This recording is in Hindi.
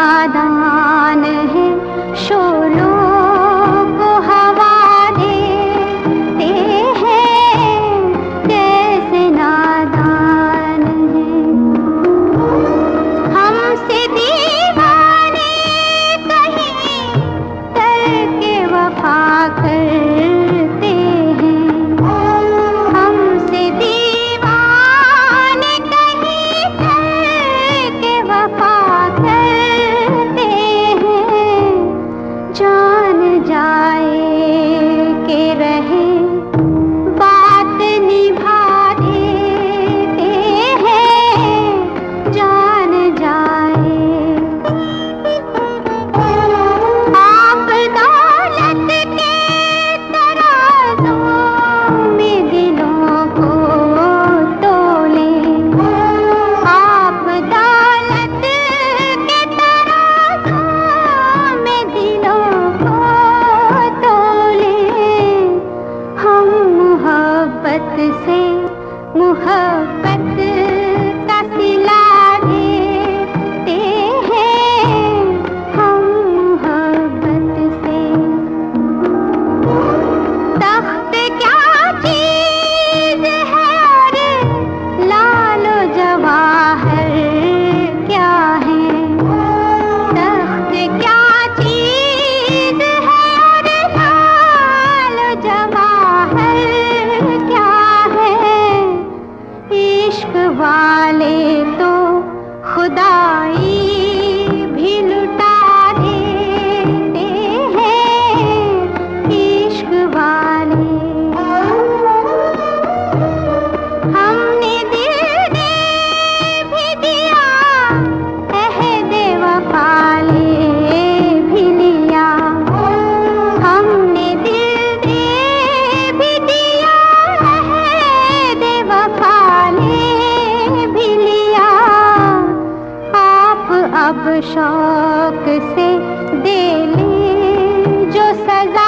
नादान है, शोलों को हवा देते हैं, कैसे नादान है। हमसे दीवाने कहीं करके वफा करते हैं, हमसे दीवाने कहीं करके वफा करते हैं। जान जाए के रहे बात निभा देते हैं, जान जाए। आप दौलत के तराजों में दिलों को तोले, आप दौलत के तराजों में दिलों को तोले। हम मोहब्बत से मोहब्बत का सिला देते हैं, हम मोहब्बत से। तख्त क्या चीज है और लालो जवाहर क्या है, तख्त क्या चीज है और लालो जवाहर क्या है। इश्क वाले तो खुदाई भी लुटा देते हैं, इश्क वाले। हमने दिल दे भी दिया, अहद वफा ले भी लिया, हमने दिल दे भी दिया, अहद वफा ले भी लिया। आप अब शौक से दे ले जो सजा